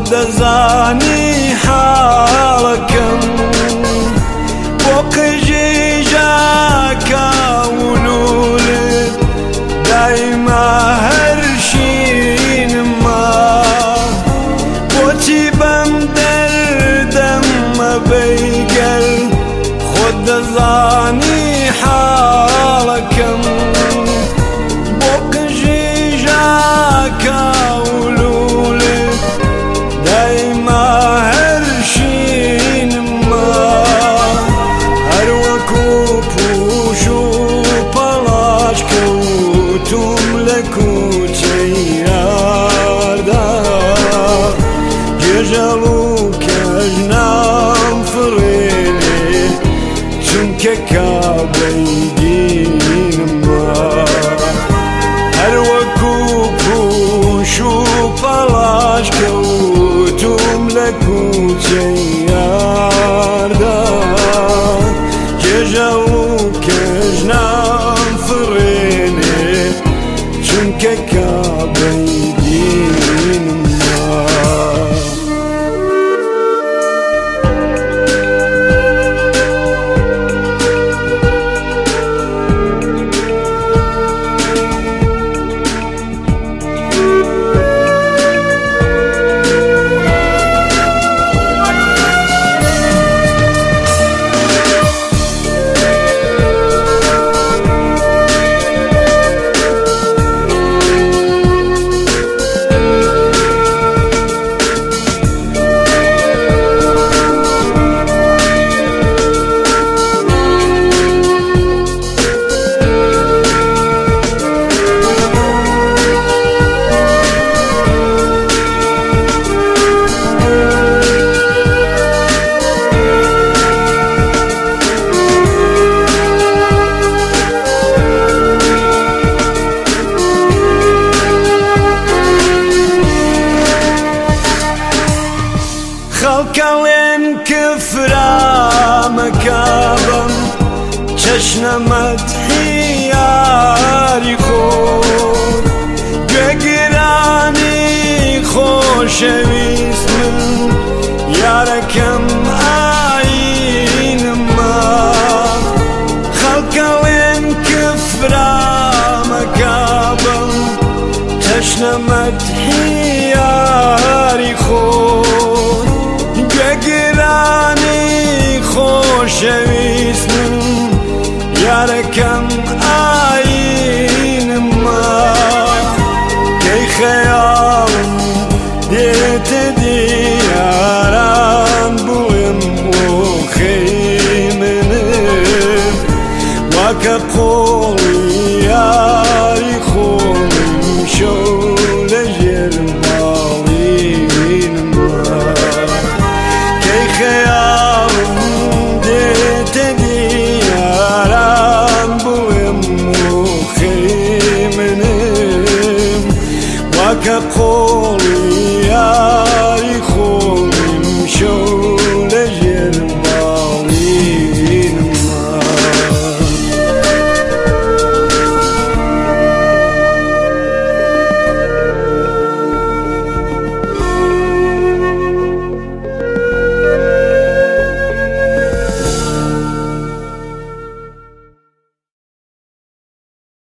دەزانی حاڵەکەم بۆ قژیژەکە ولولت دایما هەرشینمە بۆچی بەم دەردەمە بەیگەل خۆت دەزانی حاڵەکەم بۆ قژیژەکە ولولت دایما هەرشینمە هەروەکو پوش و پەڵاش کەوتوم لە کوچەی یاردا جێژەڵ و کەژنام فڕێنێ چونکە کابەیدینمە هەروەکو پوش و پەڵاش کەوتوم لە کوچەی یاردا جێژەڵ و کەژنام فڕێنێ چونکە کابەیدینمە خەڵکەڵێن کفرامەکابم چەشنە مەدحی یاری خۆت گوێگرانی خۆشەویست من یارەکەم ئاینمە خەڵکەڵێن کفرامەکابم چەشنە مەدحی یاری خۆت گوێگرانی خۆشەویست من یارەکەم ئاینمە کەی خەیاڵم دێتە دیاران بڵێم بۆ خەی منم واکە قۆڵی یاری خۆڵم شەو لە ژێر ماڵی منمە کەی خەیاڵم دێتە دیاران بڵێم بۆ خەی منم واکە قۆڵی